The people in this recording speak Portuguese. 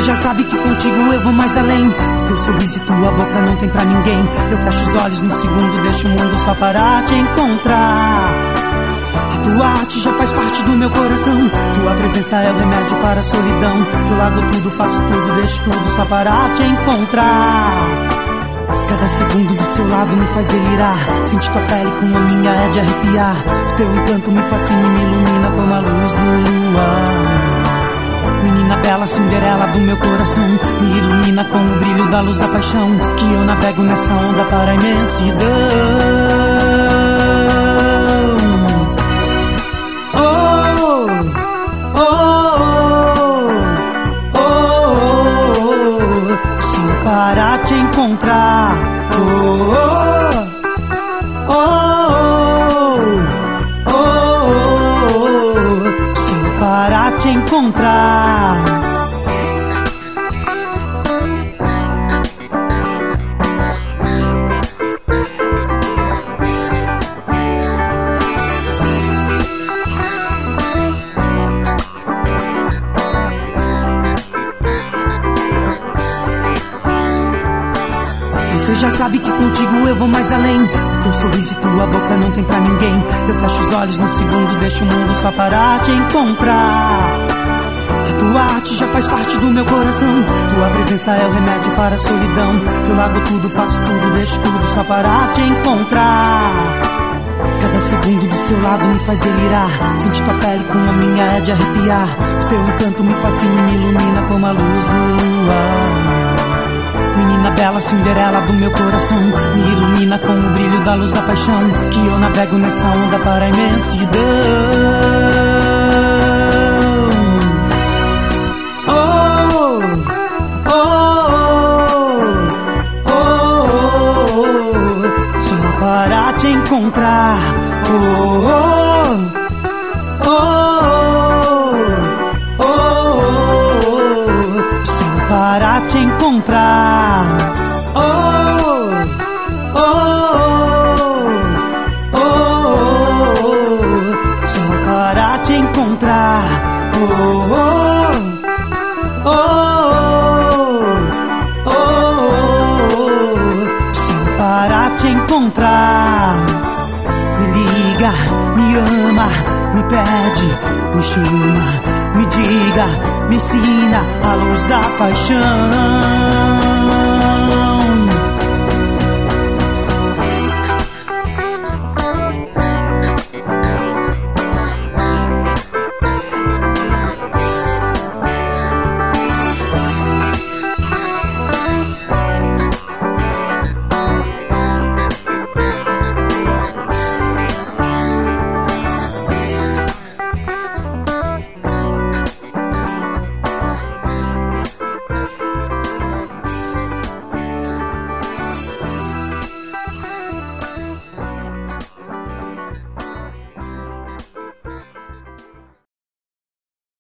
já sabe que contigo eu vou mais além. O teu sorriso e tua boca não tem pra ninguém. Eu fecho os olhos num segundo, deixo o mundo só para te encontrar. A tua arte já faz parte do meu coração. Tua presença é o remédio para a solidão. Eu largo tudo, faço tudo, deixo tudo só para te encontrar. Cada segundo do seu lado me faz delirar. Sentir tua pele com a minha é de arrepiar. O teu encanto me fascina e me ilumina como a luz do luar. Menina bela, Cinderela do meu coração, me ilumina com o brilho da luz da paixão. Que eu navego nessa onda para a imensidão. Oh, oh, oh, oh, oh, só para te encontrar. Oh, oh, oh, oh, oh, só para te encontrar. Você já sabe que contigo eu vou mais além. O teu sorriso e tua boca não tem pra ninguém. Eu fecho os olhos num segundo, deixo o mundo só para te encontrar. A tua arte já faz parte do meu coração. Tua presença é o remédio para a solidão. Eu largo tudo, faço tudo, deixo tudo só para te encontrar. Cada segundo do seu lado me faz delirar. Sentir tua pele com a minha é de arrepiar. O teu encanto me fascina e me ilumina como a luz do luar. Menina bela, Cinderela do meu coração, me ilumina com o brilho da luz da paixão. Que eu navego nessa onda para a imensidão. Oh, oh, oh, oh, oh, só para te encontrar. Oh, oh, oh, oh, oh, só para te encontrar. Oh, oh, oh, oh, só para te encontrar. Oh, oh, oh, oh, só para te encontrar. Me liga, me ama, me pede, me chama, me diga, me ensina a luz da paixão.